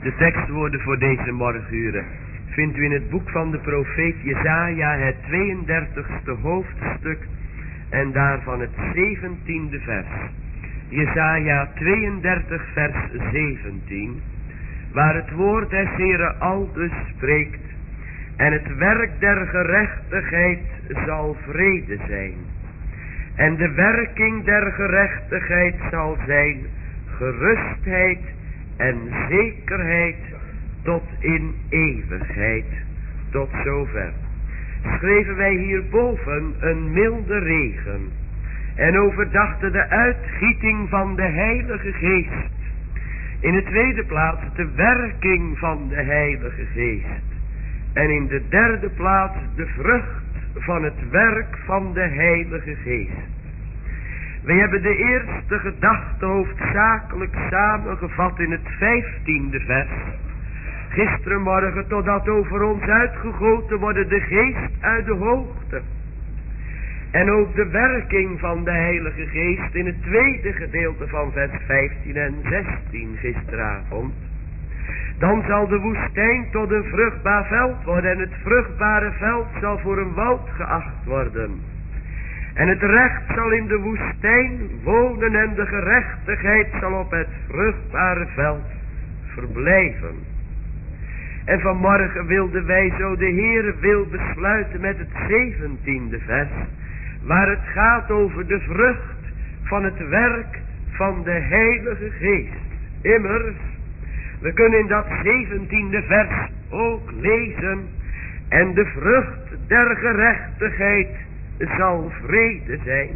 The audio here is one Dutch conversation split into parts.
De tekstwoorden voor deze morgenuren vindt u in het boek van de profeet Jesaja, het 32e hoofdstuk en daarvan het 17e vers. Jesaja 32 vers 17, waar het woord des Heeren aldus spreekt: en het werk der gerechtigheid zal vrede zijn. En de werking der gerechtigheid zal zijn gerustheid en zekerheid tot in eeuwigheid. Tot zover. Schreven wij hierboven een milde regen en overdachten de uitgieting van de Heilige Geest. In de tweede plaats de werking van de Heilige Geest. En in de derde plaats de vrucht van het werk van de Heilige Geest. We hebben de eerste gedachte hoofdzakelijk samengevat in het 15e vers. Gisterenmorgen, totdat over ons uitgegoten worden de geest uit de hoogte. En ook de werking van de Heilige Geest in het tweede gedeelte van vers 15 en 16 gisteravond. Dan zal de woestijn tot een vruchtbaar veld worden en het vruchtbare veld zal voor een woud geacht worden. En het recht zal in de woestijn wonen en de gerechtigheid zal op het vruchtbare veld verblijven. En vanmorgen wilden wij zo de Heere wil besluiten met het 17e vers, waar het gaat over de vrucht van het werk van de Heilige Geest. Immers, we kunnen in dat 17e vers ook lezen: en de vrucht der gerechtigheid zal vrede zijn.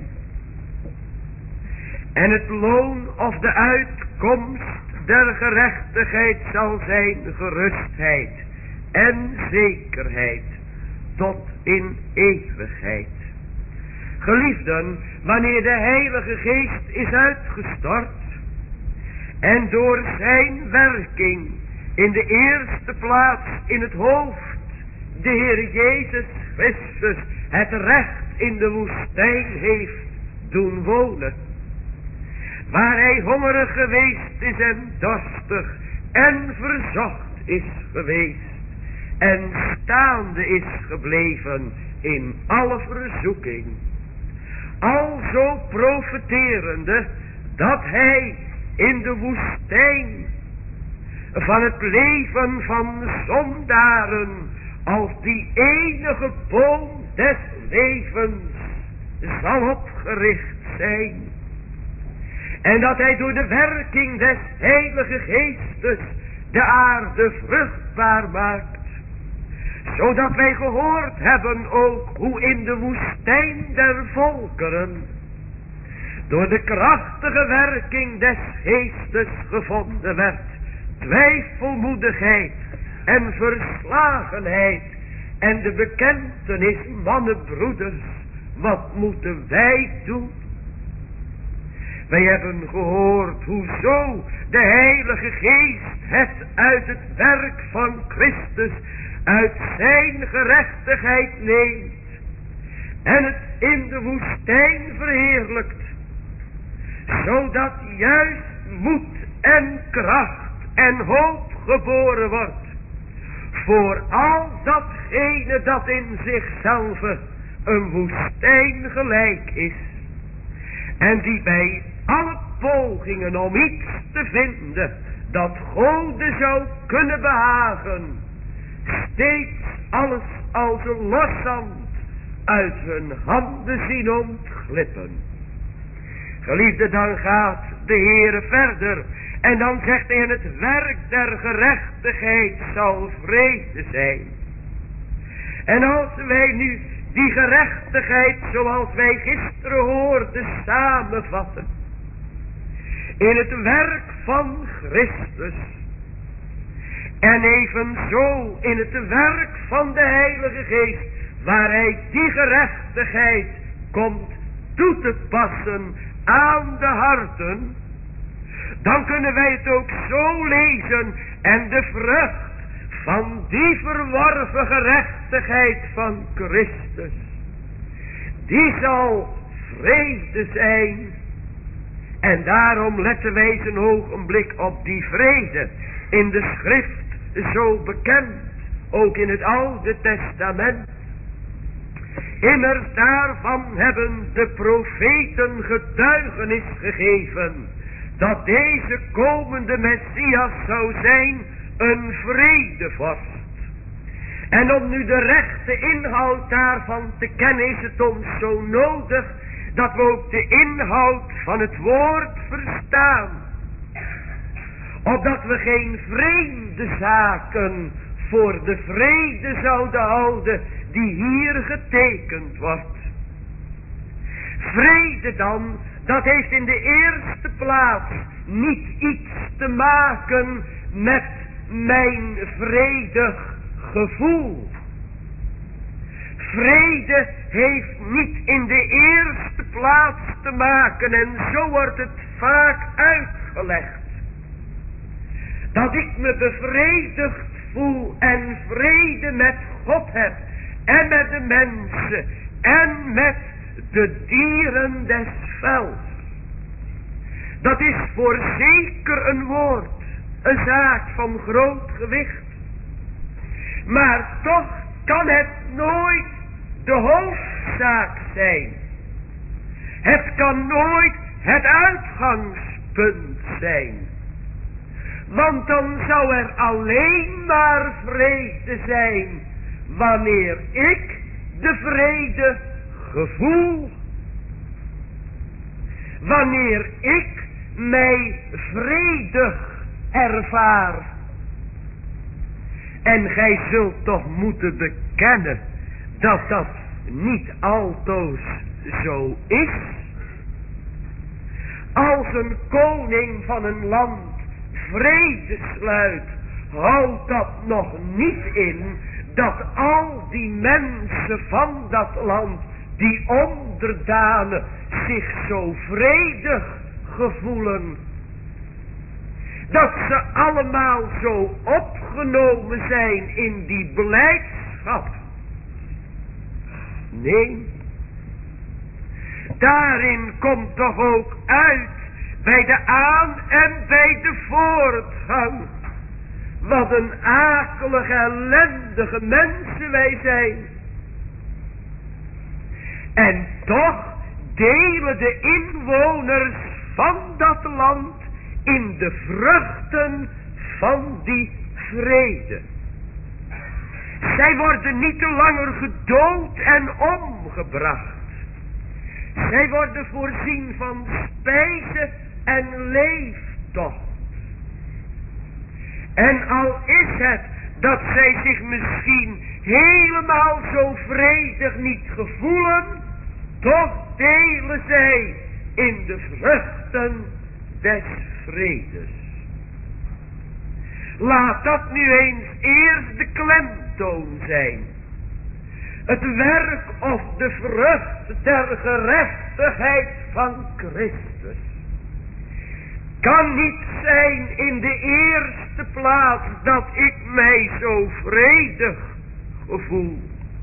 En het loon of de uitkomst der gerechtigheid zal zijn gerustheid en zekerheid tot in eeuwigheid. Geliefden, wanneer de Heilige Geest is uitgestort en door zijn werking in de eerste plaats in het hoofd de Heer Jezus Christus het recht in de woestijn heeft doen wonen, waar hij hongerig geweest is en dorstig en verzocht is geweest en staande is gebleven in alle verzoeking, alzo profeterende dat hij in de woestijn van het leven van zondaren als die enige boom des levens zal opgericht zijn. En dat hij door de werking des Heilige Geestes de aarde vruchtbaar maakt. Zodat wij gehoord hebben ook hoe in de woestijn der volkeren door de krachtige werking des Geestes gevonden werd twijfelmoedigheid en verslagenheid en de bekentenis: mannen, broeders, wat moeten wij doen? Wij hebben gehoord hoezo de Heilige Geest het uit het werk van Christus, uit zijn gerechtigheid neemt en het in de woestijn verheerlijkt, zodat juist moed en kracht en hoop geboren wordt voor al datgene dat in zichzelf een woestijn gelijk is en die bij alle pogingen om iets te vinden dat Gode zou kunnen behagen, steeds alles als een loszand uit hun handen zien ontglippen. Geliefde, dan gaat de Heere verder en dan zegt hij: en het werk der gerechtigheid zal vrede zijn. En als wij nu die gerechtigheid, zoals wij gisteren hoorden, samenvatten in het werk van Christus en evenzo in het werk van de Heilige Geest, waar hij die gerechtigheid komt toe te passen aan de harten, dan kunnen wij het ook zo lezen: en de vrucht van die verworven gerechtigheid van Christus, die zal vrede zijn. En daarom letten wij eens een ogenblik op die vrede. in de schrift zo bekend, ook in het Oude Testament. Immers daarvan hebben de profeten getuigenis gegeven, dat deze komende Messias zou zijn een vredevorst. En om nu de rechte inhoud daarvan te kennen, is het ons zo nodig dat we ook de inhoud van het woord verstaan. Opdat we geen vreemde zaken voor de vrede zouden houden die hier getekend wordt. Vrede dan, dat heeft in de eerste plaats niet iets te maken met mijn vredig gevoel. Vrede heeft niet in de eerste plaats te maken, en zo wordt het vaak uitgelegd, dat ik me bevredigd voel en vrede met God heb en met de mensen en met de dieren des velds. Dat is voorzeker een woord, een zaak van groot gewicht. Maar toch kan het nooit de hoofdzaak zijn. Het kan nooit het uitgangspunt zijn. Want dan zou er alleen maar vrede zijn wanneer ik de vrede gevoel. Wanneer ik mij vredig ervaar. En gij zult toch moeten bekennen dat dat niet altoos zo is. Als een koning van een land vrede sluit, houdt dat nog niet in dat al die mensen van dat land, die onderdanen, zich zo vredig gevoelen. Dat ze allemaal zo opgenomen zijn in die blijdschap. Nee, daarin komt toch ook uit, bij de aan- en bij de voortgang, wat een akelige, ellendige mensen wij zijn. En toch delen de inwoners van dat land in de vruchten van die vrede. Zij worden niet langer gedood en omgebracht. Zij worden voorzien van spijze en leeftocht. En al is het dat zij zich misschien helemaal zo vredig niet gevoelen, toch delen zij in de vruchten des vredes. Laat dat nu eens eerst de klemtoon zijn. Het werk of de vrucht der gerechtigheid van Christus kan niet zijn in de eerste plaats dat ik mij zo vredig gevoel.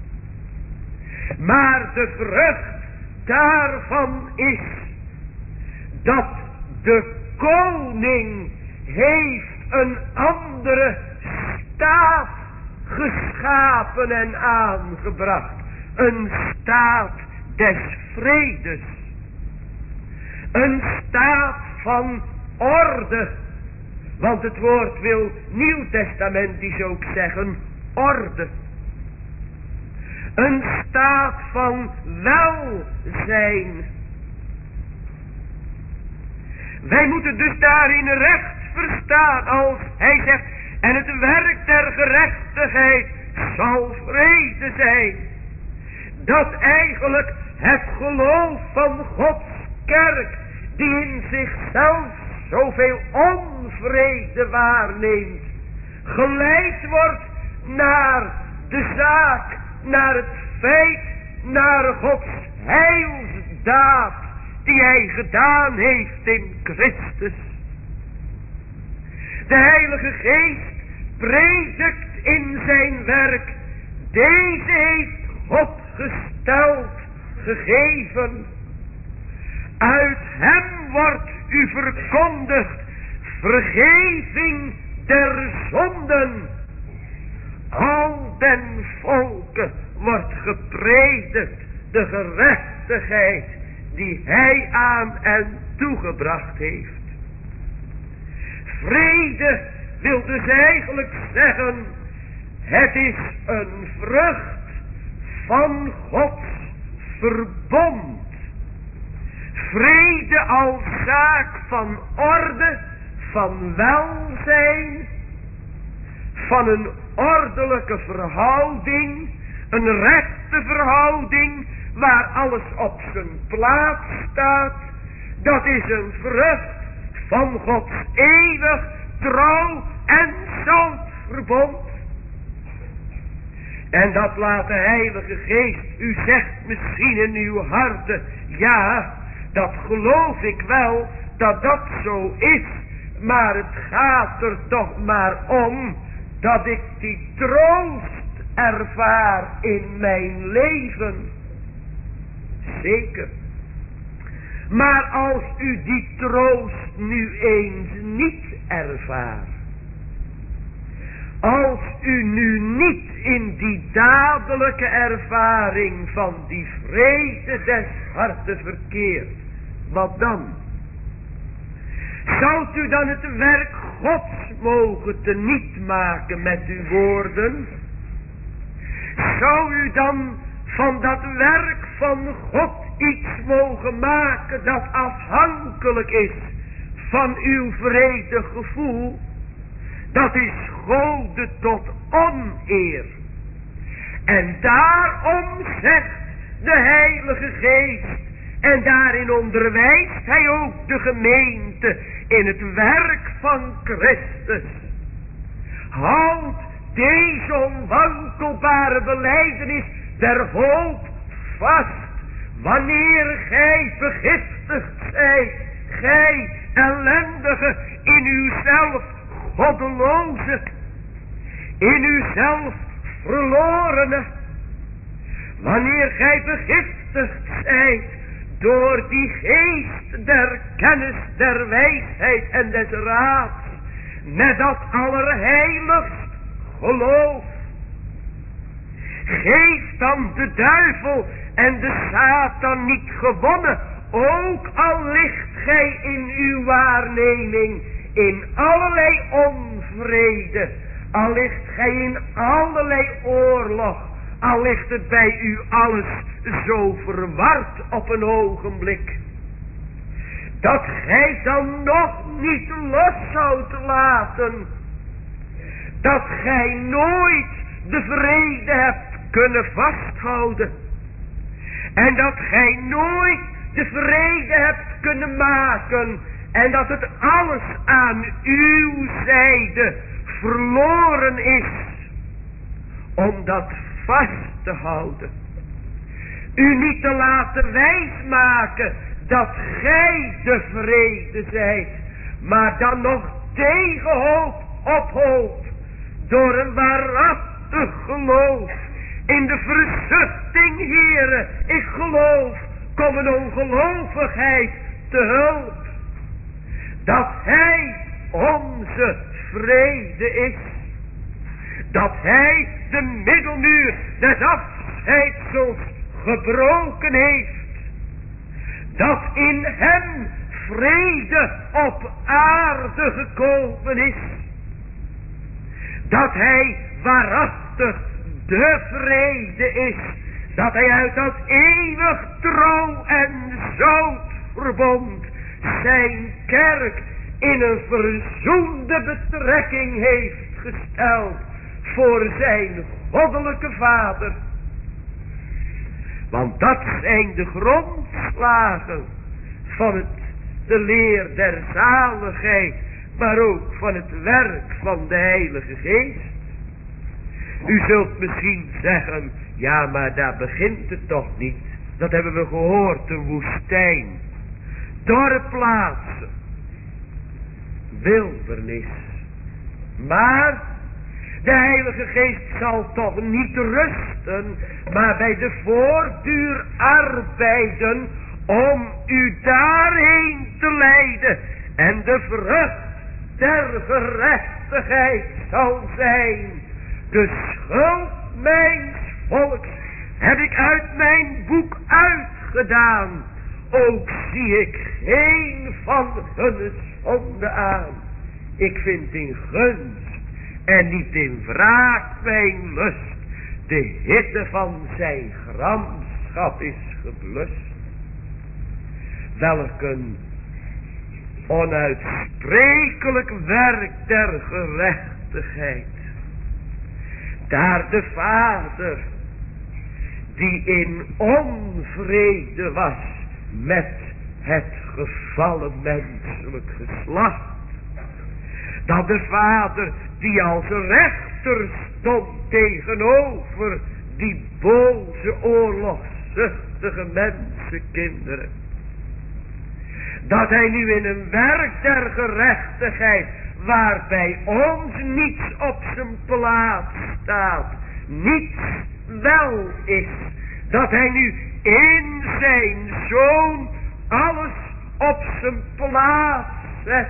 Maar de vrucht daarvan is dat de koning heeft een andere staat geschapen en aangebracht. Een staat des vredes. Een staat van orde. Want het woord wil nieuwtestamentisch ook zeggen orde. Een staat van welzijn. Wij moeten dus daarin recht verstaan als hij zegt, en het werk der gerechtigheid zal vrede zijn. Dat eigenlijk het geloof van Gods kerk, die in zichzelf zoveel onvrede waarneemt, geleid wordt naar de zaak, naar het feit, naar Gods heilsdaad die hij gedaan heeft in Christus. De Heilige Geest predikt in zijn werk. Deze heeft God gesteld, gegeven. Uit hem wordt u verkondigd vergeving der zonden. Al den volken wordt gepredikt de gerechtigheid die hij aan en toegebracht heeft. Vrede wil dus eigenlijk zeggen, het is een vrucht van Gods verbond. Vrede als zaak van orde, van welzijn, van een ordelijke verhouding, een rechte verhouding, waar alles op zijn plaats staat. Dat is een vrucht van Gods eeuwig, trouw en zout verbond. En dat laat de Heilige Geest, u zegt misschien in uw harten, ja, dat geloof ik wel, dat dat zo is. Maar het gaat er toch maar om dat ik die troost ervaar in mijn leven. Zeker. Maar als u die troost nu eens niet ervaart, als u nu niet in die dadelijke ervaring van die vrede des harten verkeert, wat dan? Zou u dan het werk Gods mogen teniet maken met uw woorden? Zou u dan van dat werk van God iets mogen maken dat afhankelijk is van uw vredig gevoel? Dat is Gode tot oneer. En daarom zegt de Heilige Geest, en daarin onderwijst hij ook de gemeente in het werk van Christus. Houd deze onwankelbare belijdenis der hoop vast, wanneer gij vergiftigd zijt, gij ellendige, in uzelf goddeloze, in uzelf verlorene, wanneer gij vergiftigd zijt door die geest der kennis, der wijsheid en des raads, met dat allerheiligst geloof. Geef dan de duivel en de Satan niet gewonnen, ook al ligt gij in uw waarneming in allerlei onvrede, al ligt gij in allerlei oorlog, al ligt het bij u alles zo verward op een ogenblik, dat gij dan nog niet los zoudt laten, dat gij nooit de vrede hebt kunnen vasthouden, en dat gij nooit de vrede hebt kunnen maken, en dat het alles aan uw zijde verloren is, om dat vast te houden. U niet te laten wijsmaken dat gij de vrede zijt, maar dan nog tegen hoop op hoop, door een waarachtig geloof in de verzuchting, Heere, ik geloof, kom een ongelovigheid te hulp, dat hij onze vrede is, dat hij de middelmuur des afscheidsels gebroken heeft, dat in hem vrede op aarde gekomen is, dat hij waarachtig de vrede is, dat hij uit dat eeuwig trouw en zout verbond zijn kerk in een verzoende betrekking heeft gesteld voor zijn goddelijke Vader. Want dat zijn de grondslagen van de leer der zaligheid, maar ook van het werk van de Heilige Geest. U zult misschien zeggen, ja, maar daar begint het toch niet. Dat hebben we gehoord, een woestijn, dorre plaatsen, wildernis. Maar de Heilige Geest zal toch niet rusten, maar bij de voortduur arbeiden om u daarheen te leiden en de vrucht der gerechtigheid gerechtigheid zal zijn. De schuld mijns volks heb ik uit mijn boek uitgedaan. Ook zie ik geen van hun zonde aan. Ik vind in gunst en niet in wraak mijn lust. De hitte van zijn gramschap is geblust. Welk een onuitsprekelijk werk der gerechtigheid. Daar de Vader, die in onvrede was met het gevallen menselijk geslacht. Dat de Vader, die als rechter stond tegenover die boze oorlogszuchtige mensenkinderen. Dat hij nu in een werk der gerechtigheid, waarbij ons niets op zijn plaats staat, niets wel is. Dat hij nu in zijn Zoon alles op zijn plaats zet.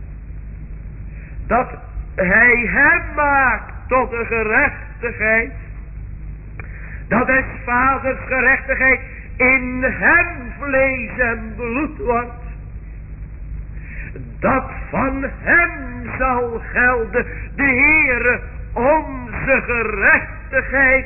Dat hij hem maakt tot een gerechtigheid. Dat des Vaders gerechtigheid in hem vlees en bloed wordt. Dat van hem zal gelden de Heere onze gerechtigheid.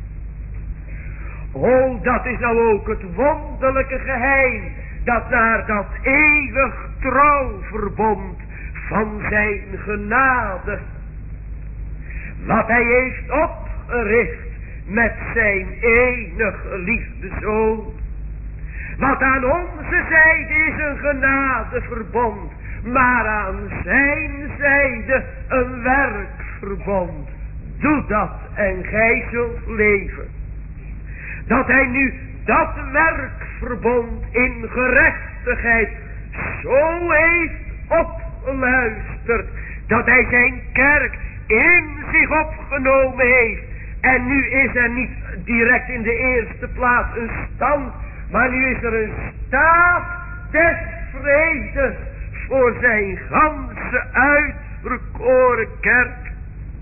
O, dat is nou ook het wonderlijke geheim, dat naar dat eeuwig trouwverbond van zijn genade, wat hij heeft opgericht met zijn enige geliefde Zoon. Wat aan onze zijde is een genadeverbond, maar aan zijn zijde een werkverbond. Doe dat en gij zult leven. Dat hij nu dat werkverbond in gerechtigheid zo heeft opgeluisterd, dat hij zijn kerk in zich opgenomen heeft. En nu is er niet direct in de eerste plaats een stand, maar nu is er een staat des vredes voor zijn ganse uitverkoren kerk.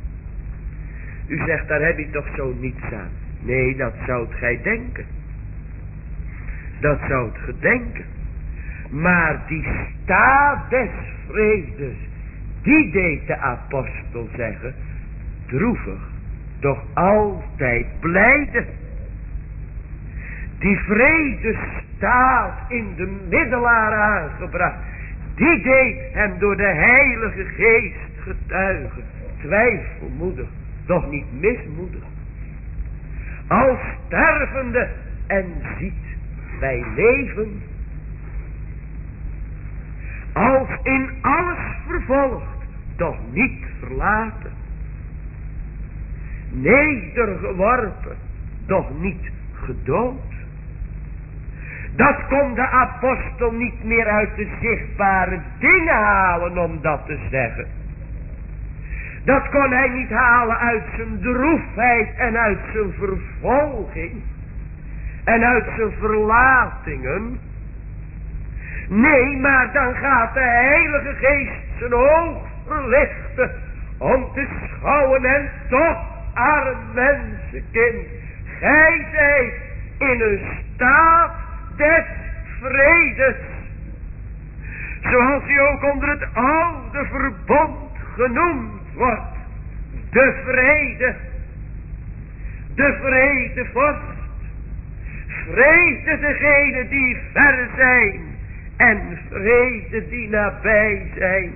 U zegt, daar heb ik toch zo niets aan. Nee, dat zoudt gij denken. Dat zoudt ge denken. Maar die staat des vredes, die deed de apostel zeggen, droevig, doch altijd blijde. Die vrede staat in de middelaar aangebracht. Die deed hem door de Heilige Geest getuigen. Twijfelmoedig, doch niet mismoedig. Als stervende en ziet wij leven. Als in alles vervolgd, doch niet verlaten. Nedergeworpen, doch niet gedood. Dat kon de apostel niet meer uit de zichtbare dingen halen om dat te zeggen. Dat kon hij niet halen uit zijn droefheid en uit zijn vervolging. En uit zijn verlatingen. Nee, maar dan gaat de Heilige Geest zijn oog verlichten om te schouwen en toch, arm mensenkind, gij zijt in een staat des vredes. Zoals hij ook onder het oude verbond genoemd wordt. De vrede. De vredevorst. Vrede degene die ver zijn. En vrede die nabij zijn.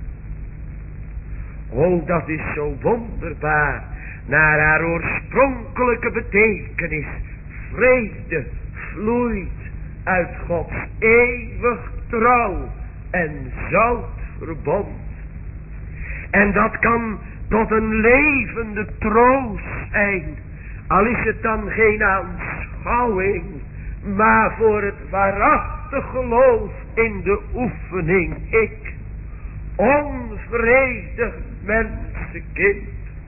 O, dat is zo wonderbaar. Naar haar oorspronkelijke betekenis. Vrede vloeit uit Gods eeuwig trouw en zout verbond. En dat kan tot een levende troost zijn. Al is het dan geen aanschouwing, maar voor het waarachtig geloof in de oefening. Ik, onvredig mensenkind,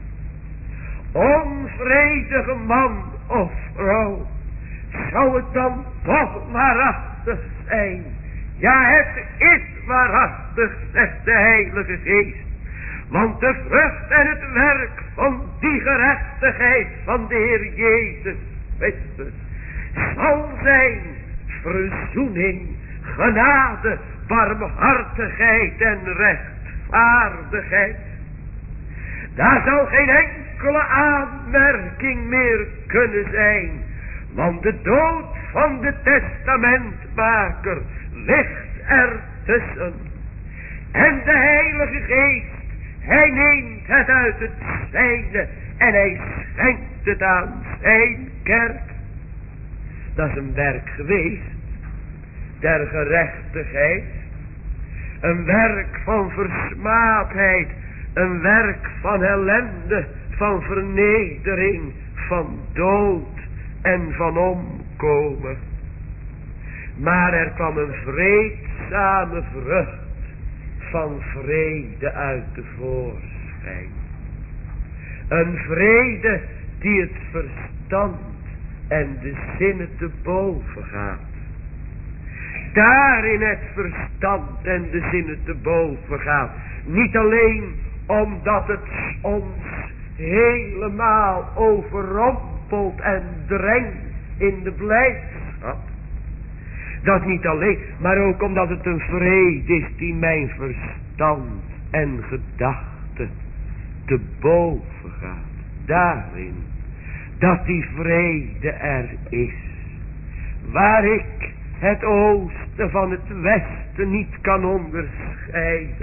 onvredige man of vrouw, zou het dan toch waarachtig zijn? Ja, het is waarachtig, zegt de Heilige Geest. Want de vrucht en het werk van die gerechtigheid van de Heer Jezus Christus zal zijn verzoening, genade, barmhartigheid en rechtvaardigheid. Daar zal geen enkele aanmerking meer kunnen zijn, want de dood van de testamentmaker ligt er tussen. En de Heilige Geest, hij neemt het uit het zijne en hij schenkt het aan zijn kerk. Dat is een werk geweest der gerechtigheid, een werk van versmaadheid, een werk van ellende, van vernedering, van dood en van omkomen. Maar er kwam een vreedzame vrucht van vrede uit de voorschijn. Een vrede die het verstand en de zinnen te boven gaat. Daarin het verstand en de zinnen te boven gaat. Niet alleen omdat het ons helemaal overrompelt en drenkt in de blijdschap. Dat niet alleen, maar ook omdat het een vrede is die mijn verstand en gedachte te boven gaat. Daarin, dat die vrede er is. Waar ik het oosten van het westen niet kan onderscheiden.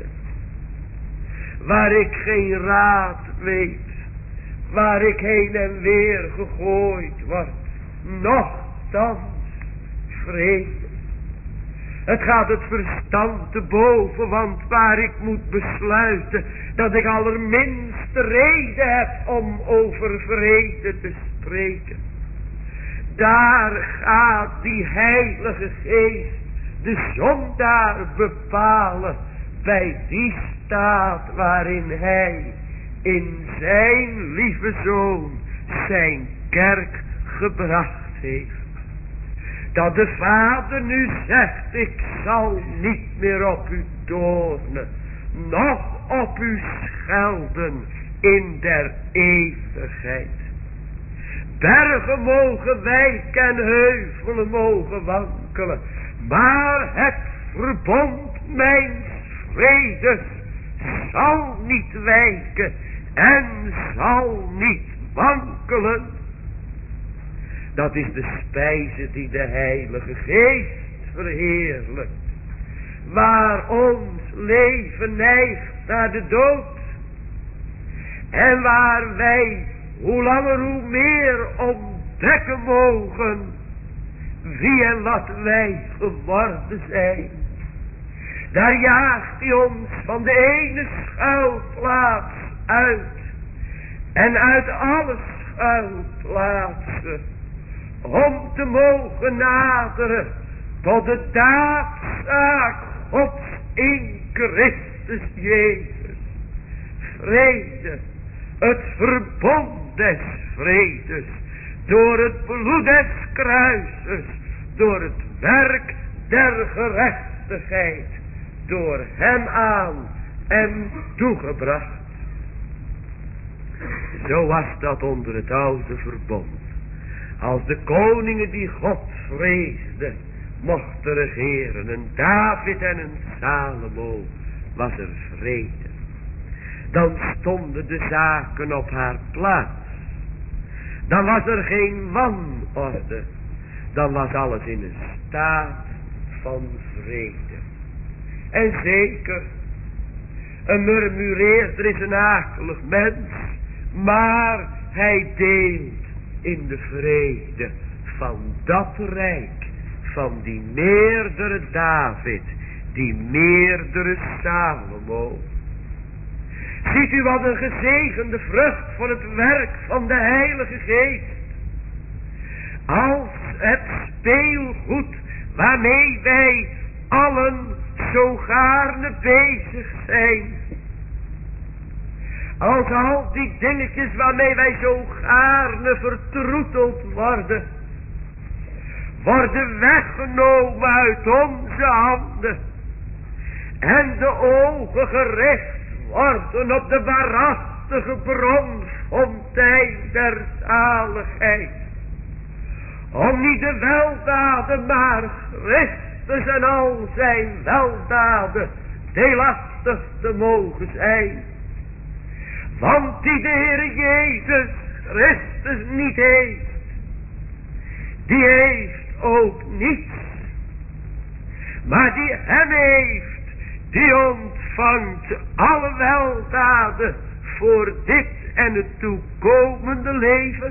Waar ik geen raad weet. Waar ik heen en weer gegooid word. Nochtans vrede. Het gaat het verstand te boven, want waar ik moet besluiten dat ik allerminste reden heb om over vrede te spreken. Daar gaat die Heilige Geest de zondaar bepalen bij die staat waarin hij in zijn lieve Zoon zijn kerk gebracht heeft. Dat de Vader nu zegt, ik zal niet meer op u toornen, noch op u schelden in der eeuwigheid. Bergen mogen wijken en heuvelen mogen wankelen, maar het verbond mijn vredes zal niet wijken en zal niet wankelen. Dat is de spijze die de Heilige Geest verheerlijkt. Waar ons leven neigt naar de dood. En waar wij hoe langer hoe meer ontdekken mogen wie en wat wij geworden zijn. Daar jaagt hij ons van de ene schuilplaats uit. En uit alle schuilplaatsen. Om te mogen naderen tot de daadzaak Gods in Christus Jezus. Vrede, het verbond des vredes, door het bloed des kruises, door het werk der gerechtigheid, door hem aan en toegebracht. Zo was dat onder het oude verbond. Als de koningen die God vreesden mochten regeren, een David en een Salomo, was er vrede. Dan stonden de zaken op haar plaats. Dan was er geen wanorde. Dan was alles in een staat van vrede. En zeker, een murmureerder is een akelig mens, maar hij deelt in de vrede van dat rijk, van die meerdere David, die meerdere Salomo. Ziet u wat een gezegende vrucht van het werk van de Heilige Geest. Als het speelgoed waarmee wij allen zo gaarne bezig zijn. Als al die dingetjes waarmee wij zo gaarne vertroeteld worden. Worden weggenomen uit onze handen. En de ogen gericht worden op de waarachtige bronfontein der zaligheid. Om niet de weldaden, maar Christus en al zijn weldaden deelachtig te mogen zijn. Want die de Heer Jezus Christus niet heeft, die heeft ook niets. Maar die hem heeft, die ontvangt alle weldaden voor dit en het toekomende leven.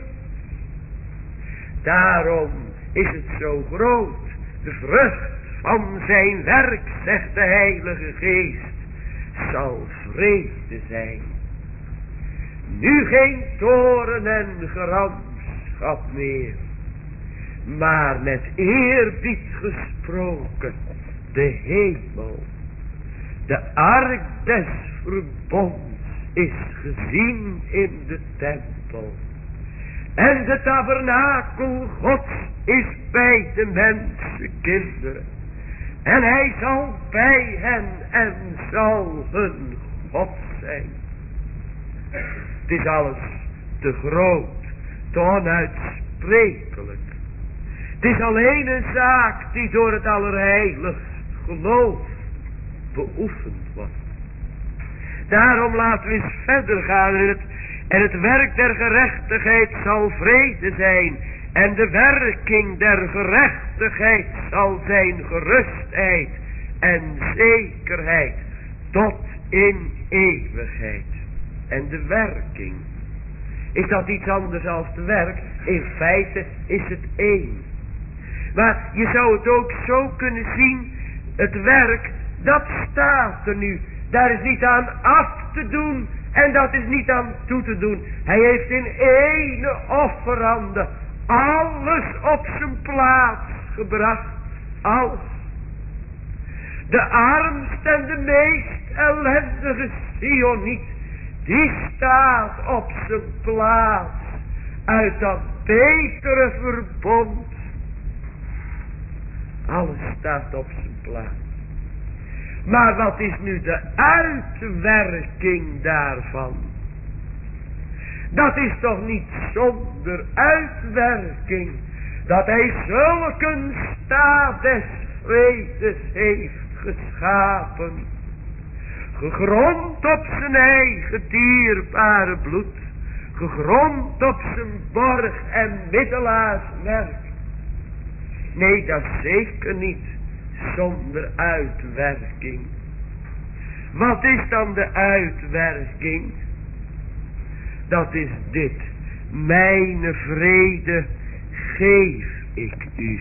Daarom is het zo groot, de vrucht van zijn werk, zegt de Heilige Geest, zal vrede zijn. Nu geen toorn en gramschap meer, maar met eerbied gesproken, de hemel, de ark des verbonds is gezien in de tempel. En de tabernakel Gods is bij de mensenkinderen. En hij zal bij hen en zal hun God zijn. Het is alles te groot, te onuitsprekelijk. Het is alleen een zaak die door het allerheiligst geloof beoefend wordt. Daarom laten we eens verder gaan en het werk der gerechtigheid zal vrede zijn. En de werking der gerechtigheid zal zijn gerustheid en zekerheid tot in eeuwigheid. En de werking, is dat iets anders dan de werk? In feite is het één. Maar je zou het ook zo kunnen zien, het werk, dat staat er nu. Daar is niet aan af te doen en dat is niet aan toe te doen. Hij heeft in ene offerande alles op zijn plaats gebracht. Alles. De armste en de meest ellendige Sioniet, die staat op zijn plaats uit dat betere verbond. Alles staat op zijn plaats. Maar wat is nu de uitwerking daarvan? Dat is toch niet zonder uitwerking dat hij zulke een staat des vredes heeft geschapen. Gegrond op zijn eigen dierbare bloed. Gegrond op zijn borg en middelaarswerk. Nee, dat zeker niet zonder uitwerking. Wat is dan de uitwerking? Dat is dit. Mijn vrede geef ik u.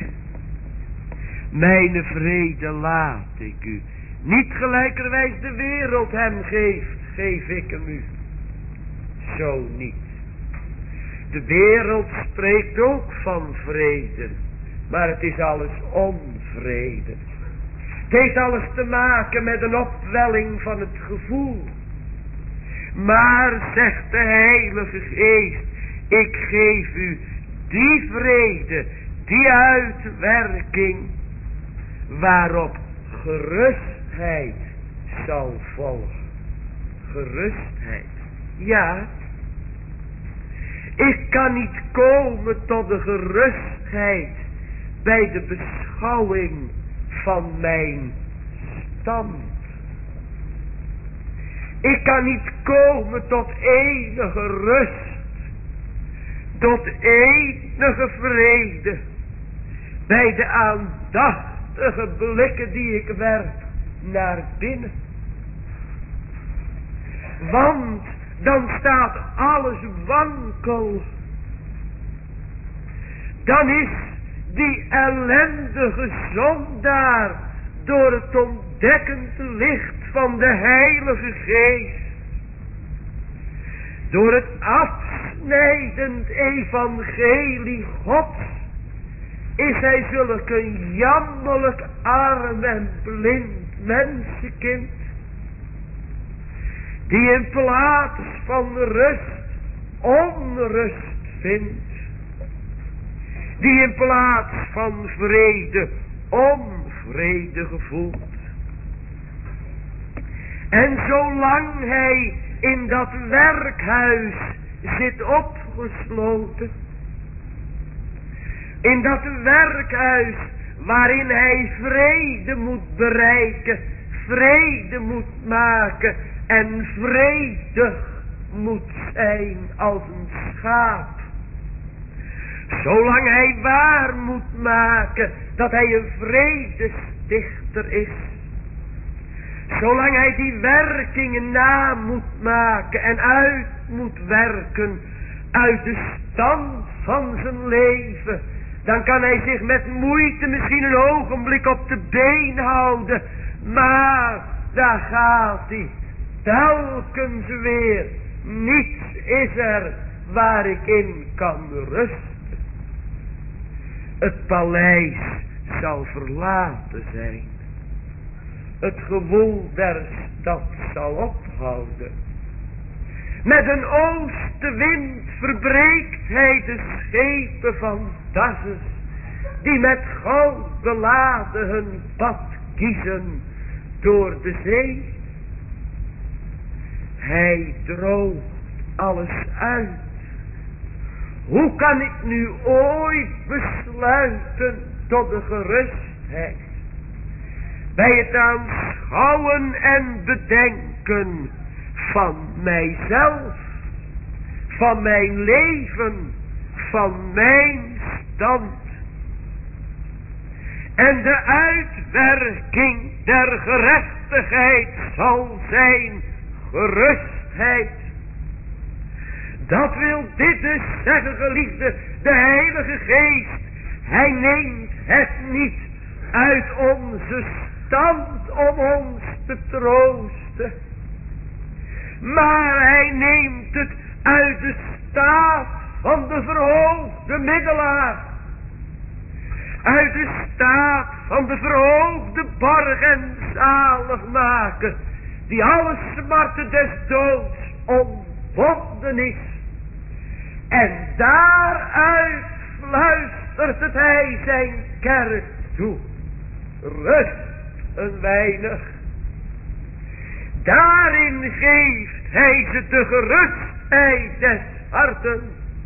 Mijn vrede laat ik u. Niet gelijkerwijs de wereld hem geeft, geef ik hem u. Zo niet. De wereld spreekt ook van vrede. Maar het is alles onvrede. Het heeft alles te maken met een opwelling van het gevoel. Maar, zegt de Heilige Geest, ik geef u die vrede, die uitwerking, waarop gerustheid zal volgen. Gerustheid. Ja, ik kan niet komen tot de gerustheid bij de beschouwing van mijn stand. Ik kan niet komen tot enige rust, tot enige vrede, bij de aandachtige blikken die ik werp naar binnen. Want dan staat alles wankel. Dan is die ellendige zondaar door het ontdekkend licht van de Heilige Geest, door het afsnijdend evangelie Gods, is hij zulk een jammerlijk arm en blind mensenkind, die in plaats van rust onrust vindt, die in plaats van vrede onvrede gevoelt. En zolang hij in dat werkhuis zit opgesloten, in dat werkhuis waarin hij vrede moet bereiken, vrede moet maken en vredig moet zijn als een schaap. Zolang hij waar moet maken dat hij een vredestichter is. Zolang hij die werkingen na moet maken en uit moet werken uit de stand van zijn leven, dan kan hij zich met moeite misschien een ogenblik op de been houden. Maar daar gaat hij telkens weer. Niets is er waar ik in kan rusten. Het paleis zal verlaten zijn. Het gewoel der stad zal ophouden. Met een oostenwind verbreekt hij de schepen van Tarsus, die met goud beladen hun pad kiezen door de zee. Hij droogt alles uit. Hoe kan ik nu ooit besluiten tot de gerustheid? Bij het aanschouwen en bedenken van mijzelf, van mijn leven, van mijn stand. En de uitwerking der gerechtigheid zal zijn gerustheid. Dat wil dit dus zeggen, geliefde, de Heilige Geest. Hij neemt het niet uit onze stand om ons te troosten, maar hij neemt het uit de staat van de verhoogde middelaar. Uit de staat van de verhoogde borg en zaligmaker, die alle smarten des doods ontbonden is. En daaruit fluistert het hij zijn kerk toe. Rust een weinig. Daarin geeft hij ze de gerustheid des harten.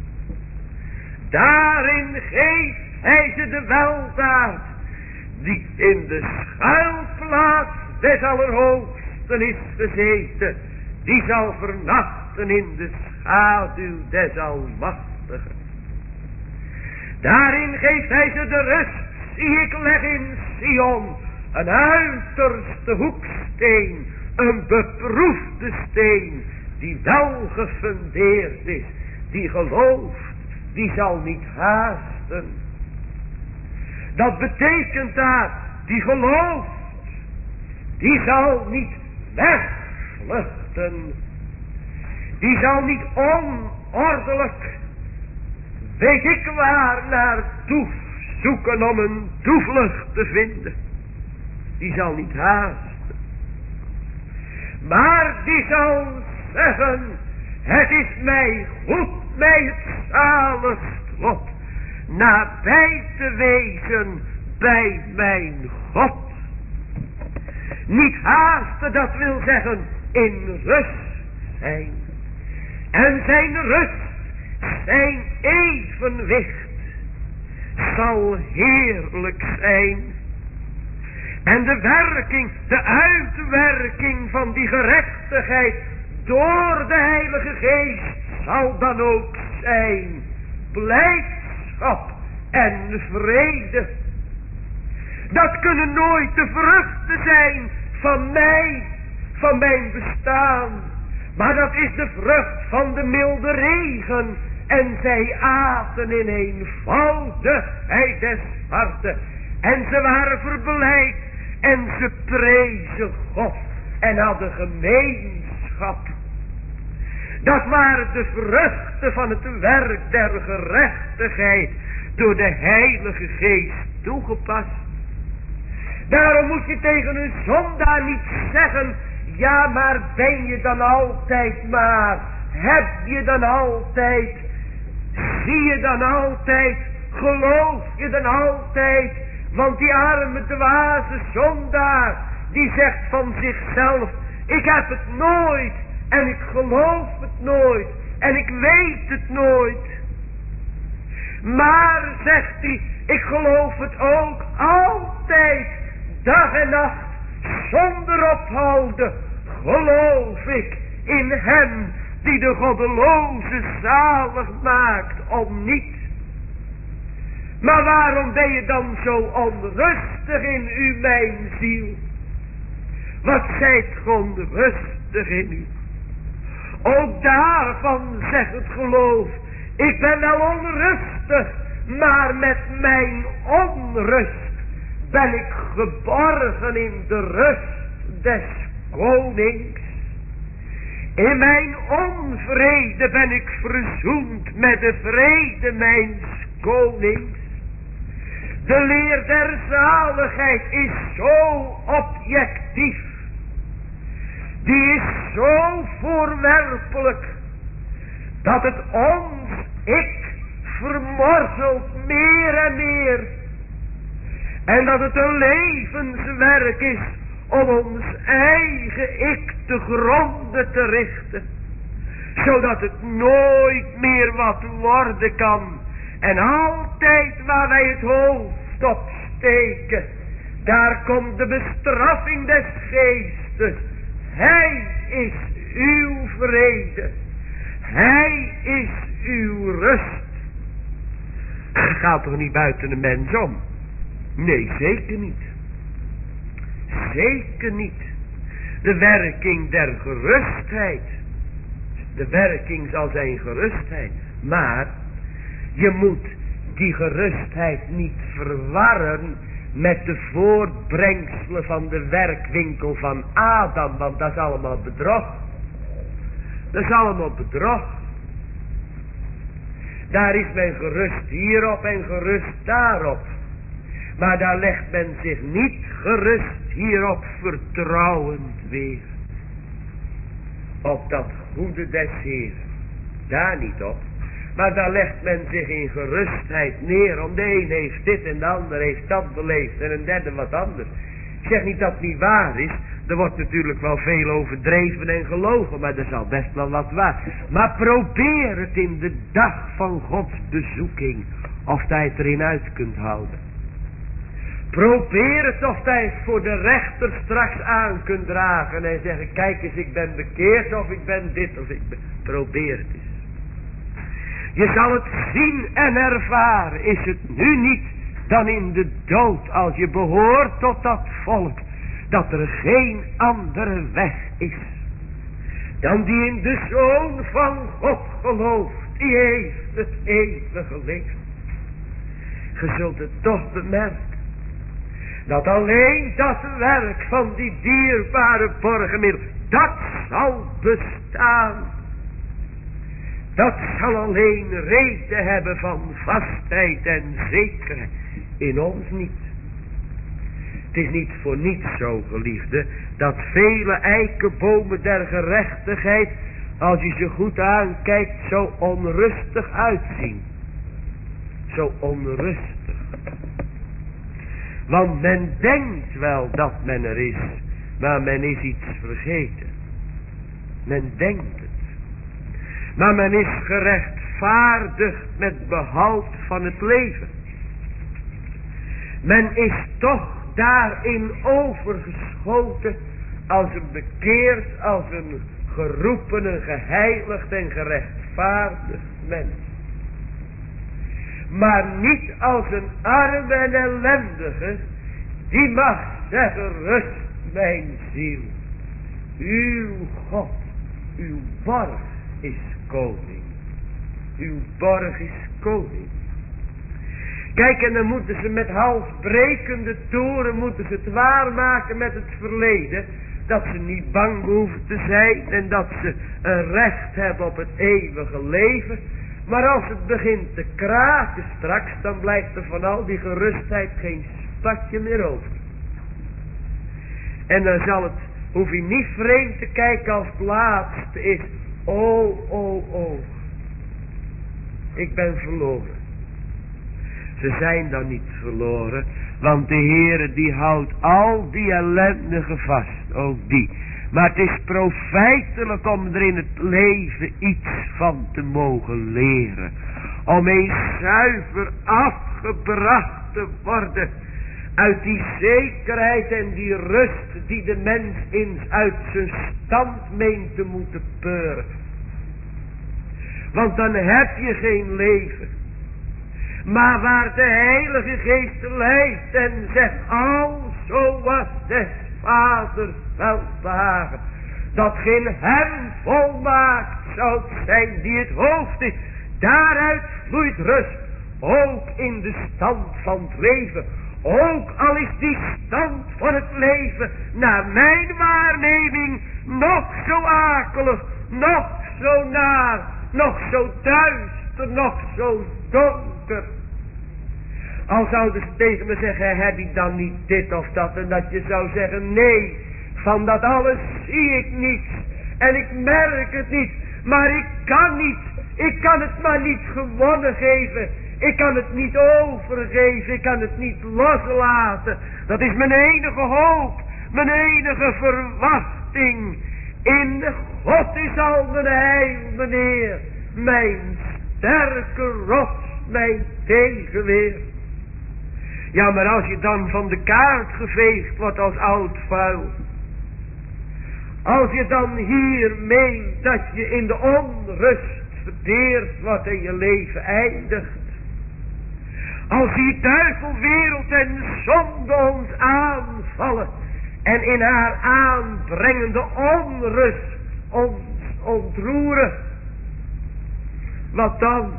Daarin geeft hij ze de weldaad die in de schuilplaats des Allerhoogsten is gezeten. Die zal vernachten in de schaduw des Almachtigen. Daarin geeft hij ze de rust. Zie, ik leg in Sion een uiterste hoeksteen, een beproefde steen, die wel gefundeerd is, die gelooft, die zal niet haasten. Dat betekent daar, die gelooft, die zal niet wegvluchten, die zal niet onordelijk, weet ik waar, naartoe zoeken om een toevlucht te vinden. Die zal niet haasten, maar die zal zeggen, het is mij goed, mij het zaligst lot, nabij te wezen bij mijn God. Niet haasten, dat wil zeggen in rust zijn. En zijn rust, zijn evenwicht zal heerlijk zijn. En de werking, de uitwerking van die gerechtigheid door de Heilige Geest zal dan ook zijn blijdschap en vrede. Dat kunnen nooit de vruchten zijn van mij, van mijn bestaan. Maar dat is de vrucht van de milde regen. En zij aten in eenvoudigheid des harten. En ze waren verblijd. En ze prezen God. En hadden gemeenschap. Dat waren de vruchten van het werk der gerechtigheid. Door de Heilige Geest toegepast. Daarom moet je tegen een zondaar niet zeggen, ja, maar ben je dan altijd maar, heb je dan altijd, zie je dan altijd, geloof je dan altijd, want die arme dwaze zondaar, die zegt van zichzelf, ik heb het nooit en ik geloof het nooit en ik weet het nooit. Maar, zegt hij, ik geloof het ook altijd, dag en nacht, zonder ophouden, geloof ik in hem die de goddeloze zalig maakt om niet. Maar waarom ben je dan zo onrustig in u, mijn ziel? Wat zijt ge onrustig in u? Ook daarvan zegt het geloof, ik ben wel onrustig, maar met mijn onrust ben ik geborgen in de rust des konings. In mijn onvrede ben ik verzoend met de vrede mijns konings. De leer der zaligheid is zo objectief. Die is zo voorwerpelijk, dat het ons ik vermorzelt meer en meer. En dat het een levenswerk is om ons eigen ik te gronden te richten. Zodat het nooit meer wat worden kan. En altijd waar wij het hoofd op steken, daar komt de bestraffing des geestes. Hij is uw vrede. Hij is uw rust. Gaat toch niet buiten de mens om? Nee, zeker niet. Zeker niet. De werking der gerustheid. De werking zal zijn gerustheid. Maar je moet die gerustheid niet verwarren met de voortbrengselen van de werkwinkel van Adam. Want dat is allemaal bedrog. Dat is allemaal bedrog. Daar is men gerust hierop en gerust daarop. Maar daar legt men zich niet gerust hierop vertrouwend weer. Op dat goede des Heeren. Daar niet op. Maar daar legt men zich in gerustheid neer. Om de een heeft dit en de ander heeft dat beleefd. En een derde wat anders. Ik zeg niet dat het niet waar is. Er wordt natuurlijk wel veel overdreven en gelogen. Maar er zal best wel wat waar. Maar probeer het in de dag van Gods bezoeking. Of dat je het erin uit kunt houden. Probeer het of dat je het voor de rechter straks aan kunt dragen. En zeggen, kijk eens, ik ben bekeerd of ik ben dit of ik ben. Probeer het eens. Je zal het zien en ervaren. Is het nu niet dan in de dood, als je behoort tot dat volk, dat er geen andere weg is dan die in de Zoon van God gelooft. Die heeft het eeuwige leven. Je zult het toch bemerken, dat alleen dat werk van die dierbare borgenmiddel, dat zal bestaan. Dat zal alleen reden hebben van vastheid en zekerheid. In ons niet. Het is niet voor niets zo, geliefde, dat vele eikenbomen der gerechtigheid, als je ze goed aankijkt, zo onrustig uitzien. Zo onrustig. Want men denkt wel dat men er is, maar men is iets vergeten. Men denkt het. Maar men is gerechtvaardigd met behoud van het leven. Men is toch daarin overgeschoten als een bekeerd, als een geroepen, een geheiligd en gerechtvaardigd mens. Maar niet als een arme en ellendige, die mag zeggen, rust mijn ziel. Uw God, uw borg is koning. Uw borg is koning. Kijk, en dan moeten ze met halsbrekende toren, moeten ze het waarmaken met het verleden, dat ze niet bang hoeven te zijn en dat ze een recht hebben op het eeuwige leven. Maar als het begint te kraken straks, dan blijft er van al die gerustheid geen spatje meer over. En dan hoef je niet vreemd te kijken als het laatste is. Oh. Ik ben verloren. Ze zijn dan niet verloren. Want de Heere die houdt al die ellendigen vast. Ook die. Maar het is profijtelijk om er in het leven iets van te mogen leren. Om eens zuiver afgebracht te worden uit die zekerheid en die rust die de mens eens uit zijn stand meent te moeten peuren. Want dan heb je geen leven. Maar waar de Heilige Geest leidt en zegt, al zo was des Vaders welbehagen, dat geen hem volmaakt zou zijn die het hoofd is. Daaruit vloeit rust, ook in de stand van het leven. Ook al is die stand van het leven naar mijn waarneming nog zo akelig, nog zo naar, nog zo duister, nog zo donker. Al zouden ze tegen me zeggen, heb ik dan niet dit of dat? En dat je zou zeggen, nee, van dat alles zie ik niets. En ik merk het niet, maar ik kan niet. Ik kan het maar niet gewonnen geven. Ik kan het niet overgeven. Ik kan het niet loslaten. Dat is mijn enige hoop. Mijn enige verwachting. In God is al mijn heil, meneer. Mijn sterke rots, mijn tegenweer. Ja, maar als je dan van de kaart geveegd wordt als oud vuil. Als je dan hier meent dat je in de onrust verteert wat in je leven eindigt. Als die duivelwereld en zonde ons aanvallen en in haar aanbrengende onrust ons ontroeren. Wat dan?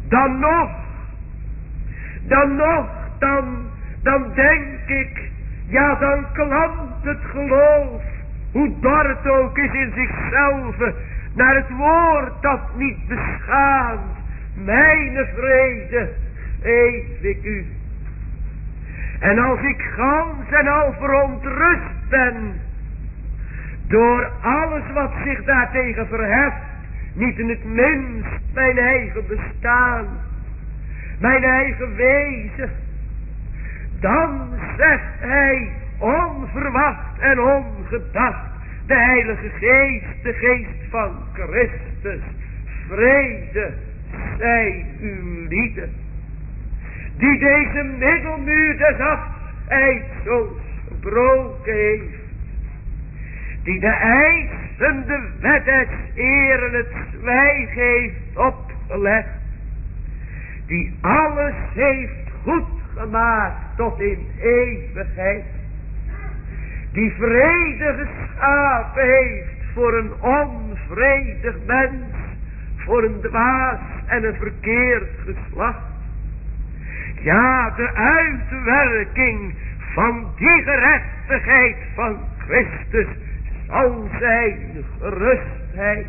Dan denk ik, ja dan klampt het geloof, hoe dor het ook is in zichzelf, naar het woord dat niet beschaamt. Mijn vrede geef ik u. En als ik gans en al verontrust ben, door alles wat zich daartegen verheft, niet in het minst mijn eigen bestaan, mijn eigen wezen, dan zegt hij onverwacht en ongedacht, de Heilige Geest, de Geest van Christus, vrede zij uw lieden, die deze middelmuur des afscheidsels gebroken heeft, die de eisende wet des Heeren het zwijgen heeft opgelegd, die alles heeft goed gemaakt tot in eeuwigheid, die vrede geschapen heeft voor een onvredig mens, voor een dwaas en een verkeerd geslacht. Ja, de uitwerking van die gerechtigheid van Christus zal zijn gerustheid.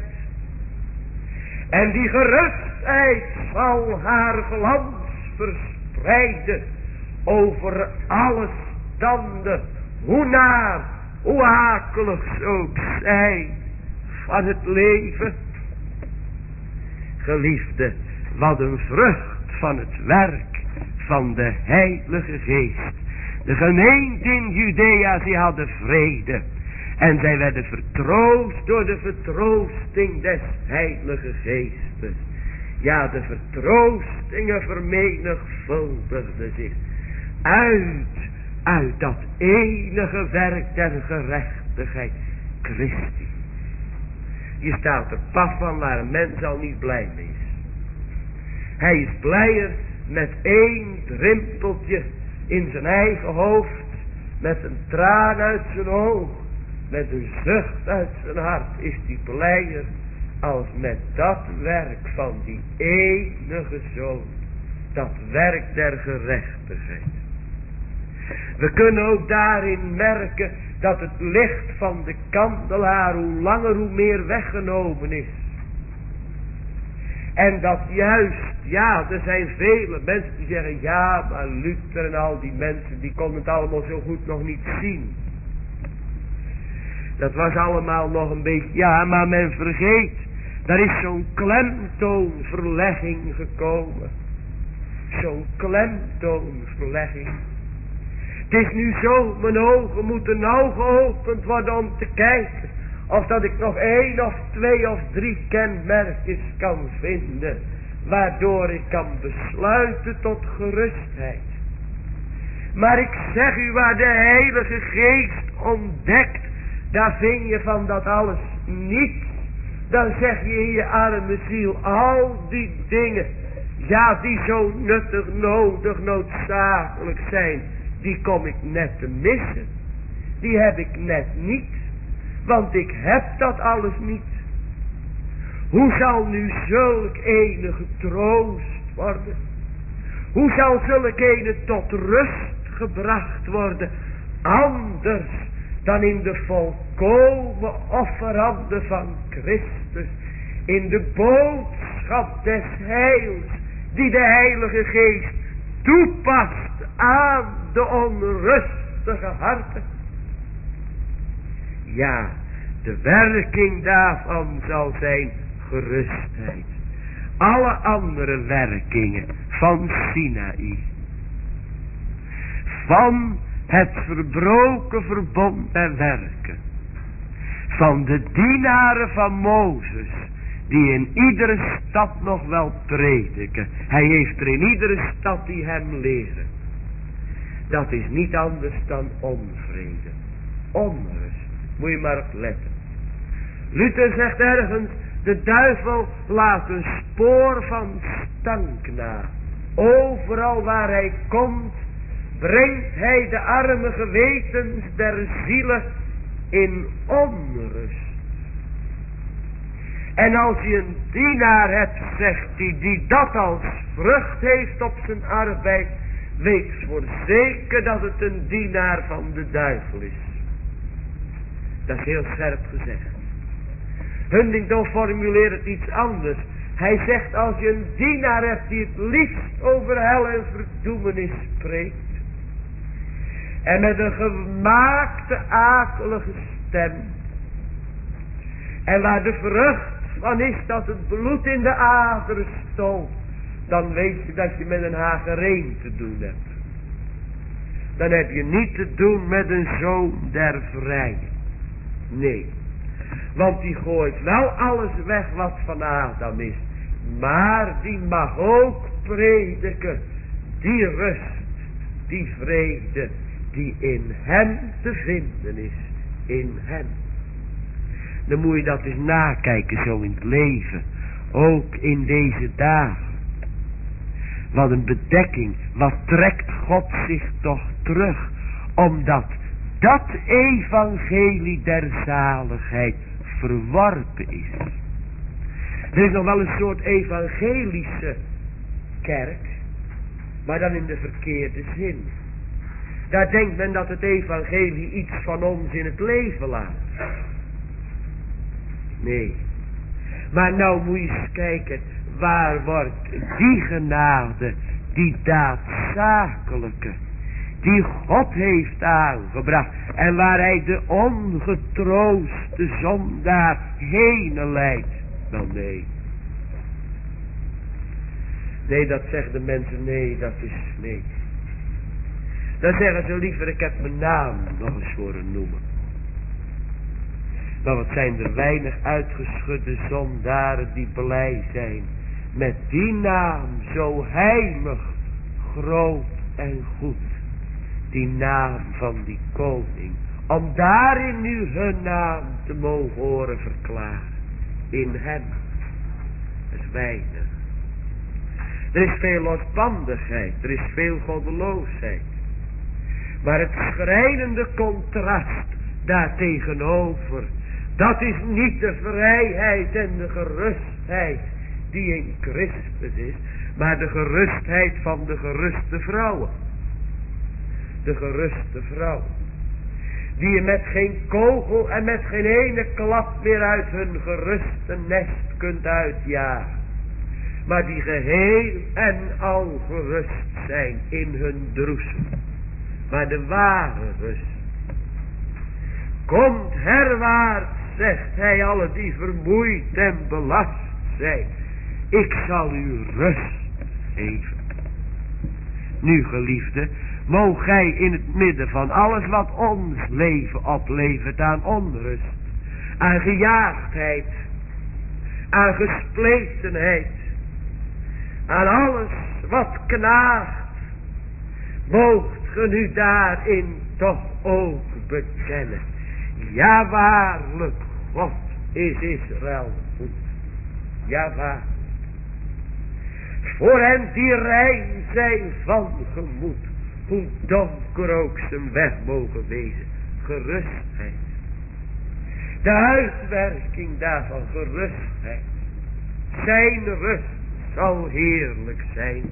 En die gerustheid zal haar glans verspreiden over alle standen, hoe naar, hoe akelig ze ook zijn van het leven. Geliefde, wat een vrucht van het werk van de Heilige Geest. De gemeente in Judea, die hadden vrede. En zij werden vertroost door de vertroosting des Heilige Geestes. Ja, de vertroostingen vermenigvuldigden zich uit dat enige werk der gerechtigheid Christi. Je staat er paf van waar een mens al niet blij mee is. Hij is blijer met één rimpeltje in zijn eigen hoofd, met een traan uit zijn oog, met een zucht uit zijn hart, is hij blijer als met dat werk van die enige Zoon, dat werk der gerechtigheid. We kunnen ook daarin merken dat het licht van de kandelaar hoe langer hoe meer weggenomen is. En dat juist, ja, er zijn vele mensen die zeggen, ja, maar Luther en al die mensen, die konden het allemaal zo goed nog niet zien. Dat was allemaal nog een beetje, ja, maar men vergeet, daar is zo'n klemtoonverlegging gekomen. Zo'n klemtoonverlegging. Het is nu zo, mijn ogen moeten nauw geopend worden om te kijken Of dat ik nog 1 of 2 of 3 kenmerkjes kan vinden, waardoor ik kan besluiten tot gerustheid. Maar ik zeg u, waar de Heilige Geest ontdekt, daar vind je van dat alles niet. Dan zeg je in je arme ziel, al die dingen, ja, die zo nuttig, nodig, noodzakelijk zijn, die kom ik net te missen. Die heb ik net niet, want ik heb dat alles niet. Hoe zal nu zulk ene getroost worden? Hoe zal zulk ene tot rust gebracht worden, anders dan in de volkomen offerande van Christus, in de boodschap des heils, die de Heilige Geest toepast aan de onrustige harten? Ja, de werking daarvan zal zijn gerustheid. Alle andere werkingen van Sinaï, van het verbroken verbond en werken, van de dienaren van Mozes, die in iedere stad nog wel prediken. Hij heeft er in iedere stad die hem leren. Dat is niet anders dan onvrede, onrust. Moet je maar op letten. Luther zegt ergens, de duivel laat een spoor van stank na. Overal waar hij komt, brengt hij de arme gewetens der zielen in onrust. En als je een dienaar hebt, zegt hij, die dat als vrucht heeft op zijn arbeid, weet voor zeker dat het een dienaar van de duivel is. Dat is heel scherp gezegd. Huntington formuleert het iets anders. Hij zegt, als je een dienaar hebt die het liefst over hel en verdoemenis spreekt, en met een gemaakte akelige stem, en waar de vrucht van is dat het bloed in de aderen stoot, dan weet je dat je met een hagereen te doen hebt. Dan heb je niet te doen met een zoon der vrije. Nee, want die gooit wel alles weg wat van Adam is, maar die mag ook prediken die rust, die vrede, die in hem te vinden is, in hem. Dan moet je dat eens nakijken zo in het leven, ook in deze dagen. Wat een bedekking, wat trekt God zich toch terug, omdat dat evangelie der zaligheid verworpen is. Er is nog wel een soort evangelische kerk, maar dan in de verkeerde zin. Daar denkt men dat het evangelie iets van ons in het leven laat. Nee. Maar nou moet je eens kijken, waar wordt die genade, die daadzakelijke, die God heeft aangebracht, en waar hij de ongetrooste zondaar heen leidt? Wel nee. Nee, dat zeggen de mensen, nee, dat is nee. Dan zeggen ze liever, ik heb mijn naam nog eens horen noemen. Maar wat zijn er weinig uitgeschudde zondaren die blij zijn met die naam zo heilig, groot en goed. Die naam van die koning. Om daarin nu hun naam te mogen horen verklaren. In hem. Dat is weinig. Er is veel losbandigheid. Er is veel goddeloosheid. Maar het schrijnende contrast daartegenover, dat is niet de vrijheid en de gerustheid die in Christus is, maar de gerustheid van de geruste vrouwen. De geruste vrouw, die je met geen kogel en met geen ene klap meer uit hun geruste nest kunt uitjagen, maar die geheel en al gerust zijn in hun droesem. Maar de ware rust. Komt herwaarts, zegt hij, alle die vermoeid en belast zijn. Ik zal u rust geven. Nu, geliefde, moog gij in het midden van alles wat ons leven oplevert aan onrust, aan gejaagdheid, aan gespletenheid, aan alles wat knaagt, moogt ge nu daarin toch ook bekennen. Ja, waarlijk, God is Israël goed. Ja, waar. Voor hen die rein zijn van gemoed, hoe donker ook zijn weg mogen wezen, gerustheid. De uitwerking daarvan, gerustheid. Zijn rust zal heerlijk zijn.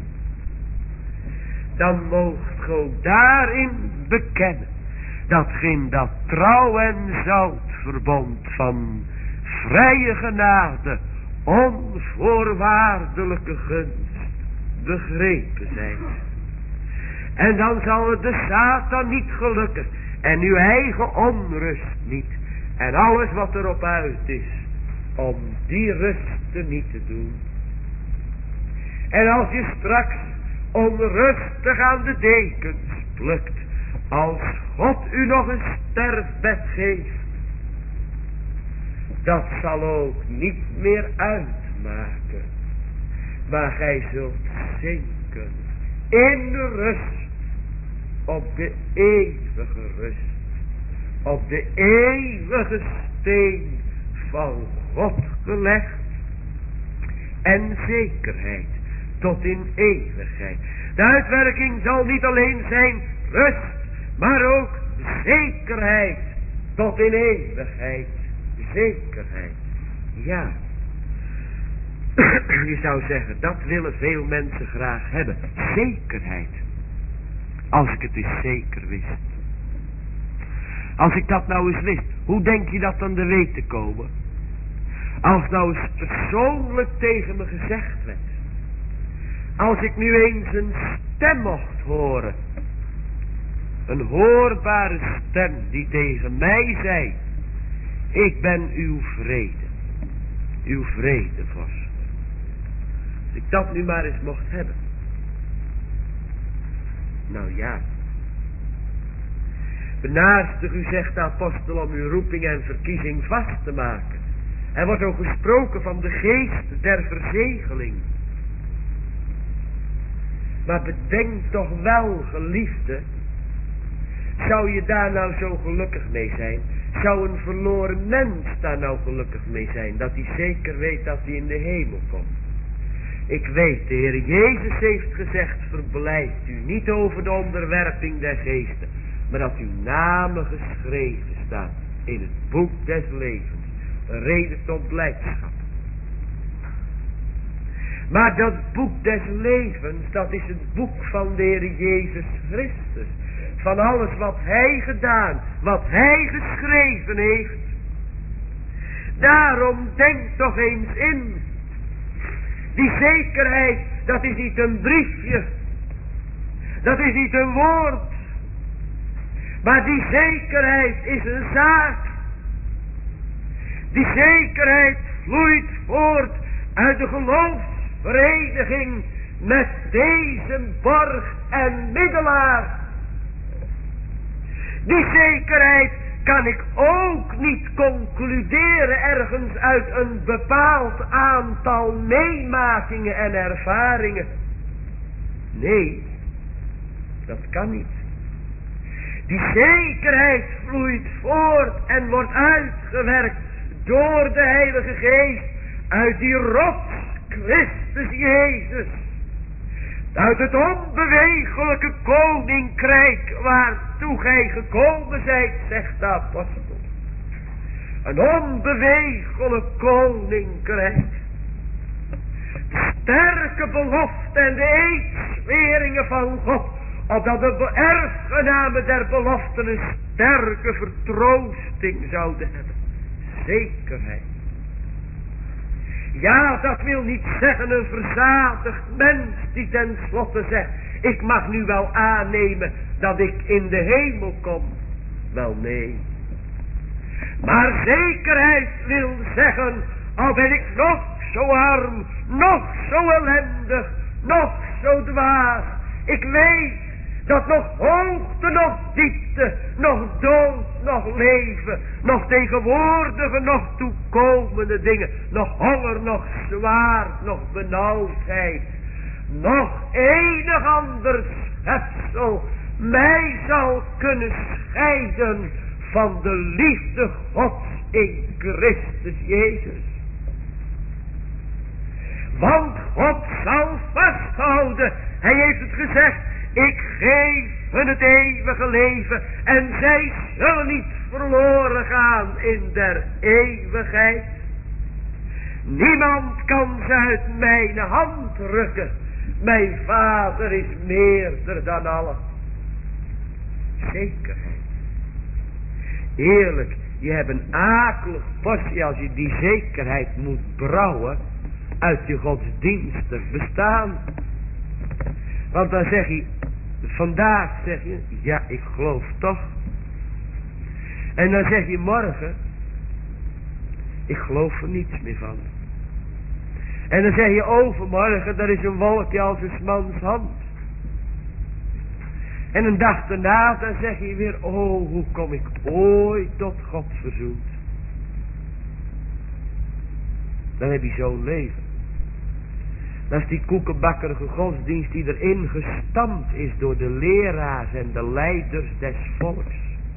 Dan moogt ge ook daarin bekennen dat geen dat trouw en zout verbond van vrije genade, onvoorwaardelijke gunst begrepen zijn. En dan zal het de Satan niet gelukken en uw eigen onrust niet en alles wat erop uit is om die rust te niet te doen. En als je straks onrustig aan de dekens plukt, als God u nog een sterfbed geeft, dat zal ook niet meer uitmaken, maar gij zult zinken in rust, op de eeuwige rust, op de eeuwige steen van God gelegd, en zekerheid tot in eeuwigheid. De uitwerking zal niet alleen zijn rust, maar ook zekerheid tot in eeuwigheid. Zekerheid. Ja. Je zou zeggen, dat willen veel mensen graag hebben. Zekerheid. Als ik het eens zeker wist. Als ik dat nou eens wist, hoe denk je dat dan te weten komen? Als nou eens persoonlijk tegen me gezegd werd. Als ik nu eens een stem mocht horen. Een hoorbare stem die tegen mij zei: ik ben uw vrede. Uw vredevorst. Als ik dat nu maar eens mocht hebben. Nou ja. Benaastig u, zegt de apostel, om uw roeping en verkiezing vast te maken. Er wordt ook gesproken van de geest der verzegeling. Maar bedenk toch wel, geliefde, zou je daar nou zo gelukkig mee zijn? Zou een verloren mens daar nou gelukkig mee zijn? Dat hij zeker weet dat hij in de hemel komt. Ik weet, de Heer Jezus heeft gezegd: verblijft u niet over de onderwerping der geesten, maar dat uw namen geschreven staan in het boek des levens. Een reden tot blijdschap. Maar dat boek des levens, dat is het boek van de Heer Jezus Christus. Van alles wat Hij gedaan, wat Hij geschreven heeft. Daarom denk toch eens in. Die zekerheid, dat is niet een briefje. Dat is niet een woord. Maar die zekerheid is een zaak. Die zekerheid vloeit voort uit de geloofsvereniging met deze borg en middelaar. Die zekerheid kan ik ook niet concluderen ergens uit een bepaald aantal meemakingen en ervaringen. Nee, dat kan niet. Die zekerheid vloeit voort en wordt uitgewerkt door de Heilige Geest uit die rots Christus Jezus. Uit het onbewegelijke koninkrijk waartoe gij gekomen zijt, zegt de apostel. Een onbewegelijk koninkrijk. De sterke belofte en de eedsweringen van God, opdat de erfgenamen der beloften een sterke vertroosting zouden hebben. Zekerheid. Ja, dat wil niet zeggen een verzadigd mens die tenslotte zegt: ik mag nu wel aannemen dat ik in de hemel kom. Wel nee. Maar zekerheid wil zeggen, al ben ik nog zo arm, nog zo ellendig, nog zo dwaas. Ik weet Dat nog hoogte, nog diepte, nog dood, nog leven, nog tegenwoordige, nog toekomende dingen, nog honger, nog zwaard, nog benauwdheid, nog enig ander schepsel mij zal kunnen scheiden van de liefde Gods in Christus Jezus. Want God zal vasthouden, hij heeft het gezegd, ik geef hun het eeuwige leven en zij zullen niet verloren gaan in der eeuwigheid. Niemand kan ze uit mijn hand rukken. Mijn Vader is meerder dan allen. Zekerheid. Eerlijk, je hebt een akelig postje als je die zekerheid moet brouwen uit je godsdienstig bestaan. Want dan zeg je, vandaag zeg je, ja ik geloof toch. En dan zeg je morgen, ik geloof er niets meer van. En dan zeg je overmorgen, dat is een wolkje als een 's mans hand. En een dag daarna, dan zeg je weer, oh hoe kom ik ooit tot God verzoend. Dan heb je zo'n leven. Dat is die koekenbakkerige godsdienst die erin gestampt is door de leraars en de leiders des volks.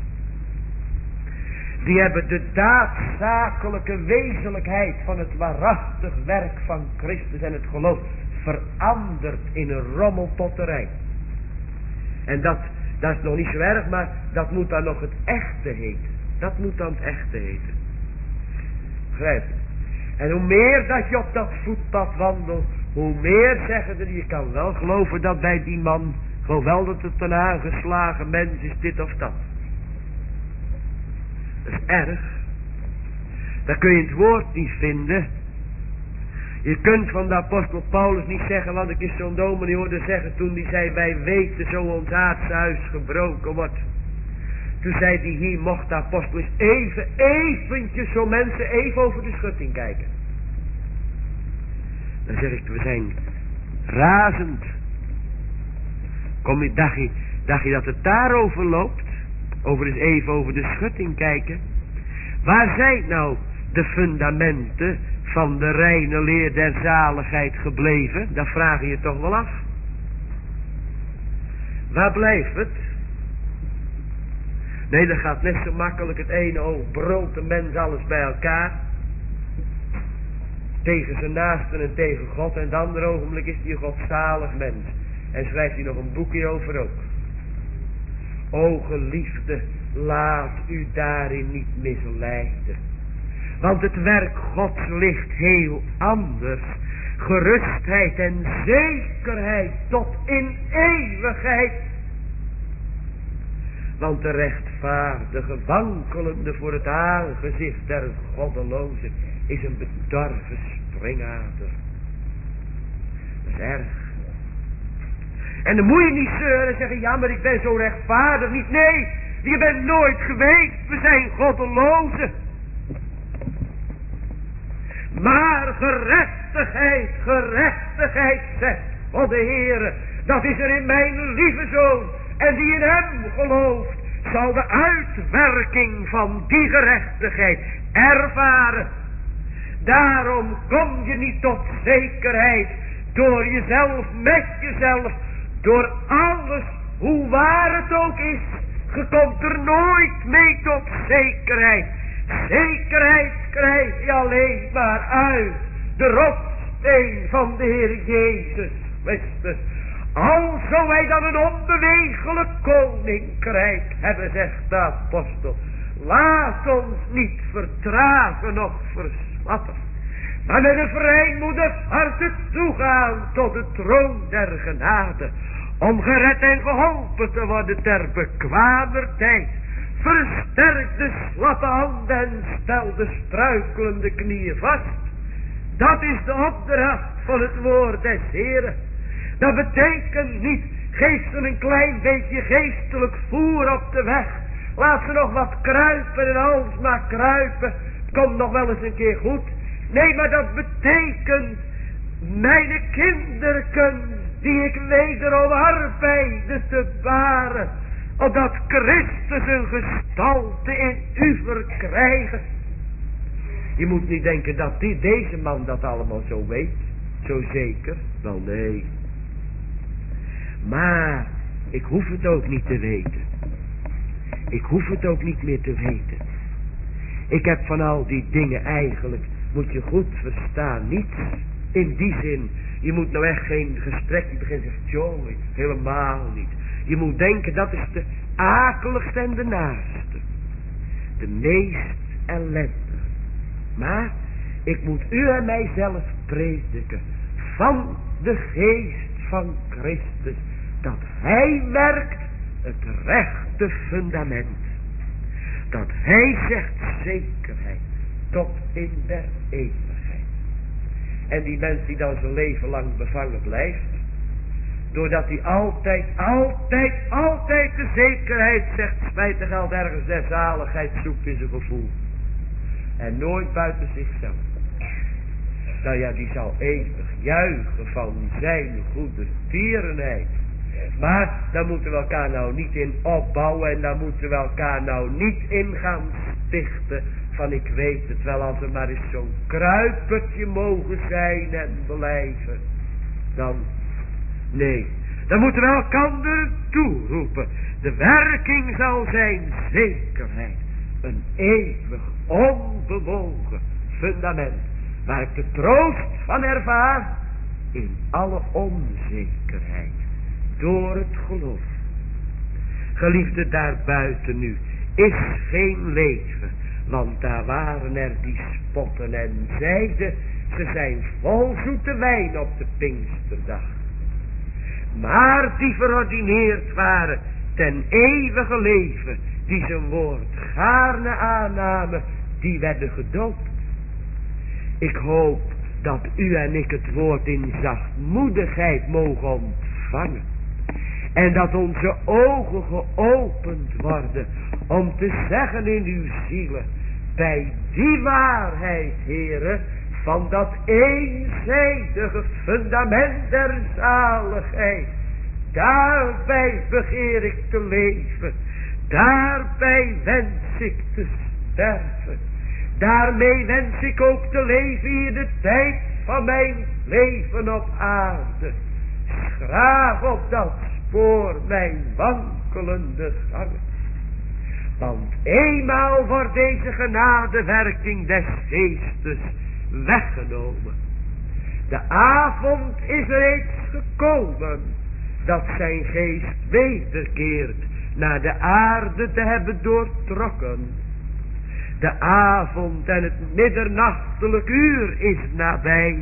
Die hebben de daadzakelijke wezenlijkheid van het waarachtig werk van Christus en het geloof veranderd in een rommelpotterij. En dat is nog niet zo erg, maar dat moet dan nog het echte heten. Dat moet dan het echte heten. Begrijp je? En hoe meer dat je op dat voetpad wandelt, hoe meer zeggen er, je kan wel geloven dat bij die man, geloof wel dat het een aangeslagen mens is, dit of dat. Dat is erg. Dat kun je in het woord niet vinden. Je kunt van de apostel Paulus niet zeggen, want ik eens zo'n dominee hoorde zeggen toen die zei, wij weten zo ons aardse huis gebroken wordt. Toen zei hij, hier mocht de apostel eens eventjes zo mensen even over de schutting kijken. Dan zeg ik, we zijn razend. Dacht je dat het daarover loopt? Over eens even over de schutting kijken? Waar zijn nou de fundamenten van de reine leer der zaligheid gebleven? Dat vraag je toch wel af. Waar blijft het? Nee, dat gaat net zo makkelijk. Het ene oog brult de mens alles bij elkaar. Tegen zijn naasten en tegen God. En het andere ogenblik is hij een godzalig mens. En schrijft hij nog een boekje over ook. O geliefde, laat u daarin niet misleiden. Want het werk Gods ligt heel anders. Gerustheid en zekerheid tot in eeuwigheid. Want de rechtvaardige wankelende voor het aangezicht der goddelozen is een bedorven springader. Dat is erg. En dan moet je niet zeuren en zeggen, ja maar ik ben zo rechtvaardig niet. Nee, je bent nooit geweest, we zijn goddelozen. Maar gerechtigheid, zegt God de Heere, dat is er in mijn lieve zoon. En die in hem gelooft, zal de uitwerking van die gerechtigheid ervaren. Daarom kom je niet tot zekerheid door jezelf, met jezelf, door alles, hoe waar het ook is. Je komt er nooit mee tot zekerheid. Zekerheid krijg je alleen maar uit de rotsteen van de Heer Jezus Christus. Al zou wij dan een onbewegelijk koninkrijk hebben, zegt de apostel. Laat ons niet vertragen noch verslappen, maar met een vrijmoedig harte toegaan tot de troon der genade. Om gered en geholpen te worden ter bekwamer tijd. Versterk de slappe handen en stel de struikelende knieën vast. Dat is de opdracht van het woord des Heren. Dat betekent niet, geef ze een klein beetje geestelijk voer op de weg. Laat ze nog wat kruipen en alles maar kruipen. Het komt nog wel eens een keer goed. Nee, maar dat betekent, mijn kinderen, die ik wederom arbeide te baren, opdat Christus een gestalte in u verkrijgen. Je moet niet denken dat deze man dat allemaal zo weet, zo zeker, wel nee. Maar ik hoef het ook niet te weten. Ik hoef het ook niet meer te weten. Ik heb van al die dingen eigenlijk, moet je goed verstaan, niets in die zin. Je moet nou echt geen gesprek beginnen en zeggen, jongen, helemaal niet. Je moet denken, dat is de akeligste en de naaste. De meest ellendige. Maar ik moet u en mijzelf prediken van de geest van Christus, dat hij werkt het rechte fundament. Dat hij zegt zekerheid tot in der eeuwigheid. En die mens die dan zijn leven lang bevangen blijft, doordat hij altijd de zekerheid zegt, spijtig geld ergens der zaligheid zoekt in zijn gevoel. En nooit buiten zichzelf. Nou ja, die zal eeuwig juichen van zijn goede tierenheid. Maar daar moeten we elkaar nou niet in opbouwen. En daar moeten we elkaar nou niet in gaan stichten. Van ik weet het wel, als we maar eens zo'n kruipertje mogen zijn en blijven. Dan, nee. Dan moeten we elkaar toeroepen. De werking zal zijn zekerheid. Een eeuwig onbewogen fundament. Waar ik de troost van ervaar in alle onzekerheid. Door het geloof. Geliefde, daarbuiten nu is geen leven. Want daar waren er die spotten en zeiden, ze zijn vol zoete wijn op de Pinksterdag. Maar die verordineerd waren ten eeuwige leven, die zijn woord gaarne aannamen, die werden gedoopt. Ik hoop dat u en ik het woord in zachtmoedigheid mogen ontvangen. En dat onze ogen geopend worden om te zeggen in uw zielen, bij die waarheid, Heere, van dat eenzijdige fundament der zaligheid, daarbij begeer ik te leven, daarbij wens ik te sterven, daarmee wens ik ook te leven hier de tijd van mijn leven op aarde. Schraag op dat spoor mijn wankelende gangen. Want eenmaal wordt deze genadewerking des geestes weggenomen. De avond is reeds gekomen dat zijn geest wederkeert naar de aarde te hebben doortrokken. De avond en het middernachtelijk uur is nabij.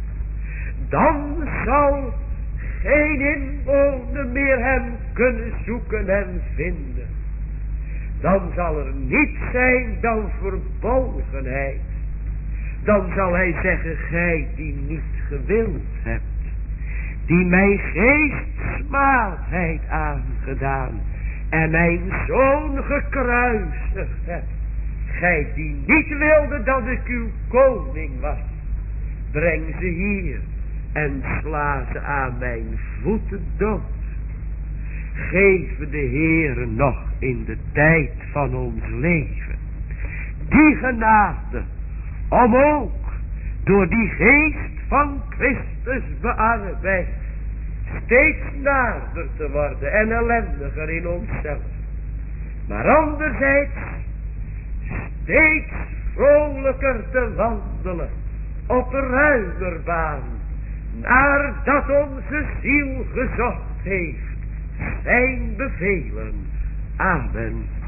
Dan zal geen inwoner meer hem kunnen zoeken en vinden. Dan zal er niets zijn dan verbolgenheid. Dan zal hij zeggen, gij die niet gewild hebt, die mijn geest smaadheid aangedaan en mijn zoon gekruisigd hebt. Gij die niet wilde dat ik uw koning was, breng ze hier en sla ze aan mijn voeten dood. Geef de Heere nog in de tijd van ons leven die genade om ook door die geest van Christus bearbeid steeds nader te worden en ellendiger in onszelf, maar anderzijds steeds vrolijker te wandelen op de ruimer baan, nadat onze ziel gezocht heeft zijn bevelen. Amen.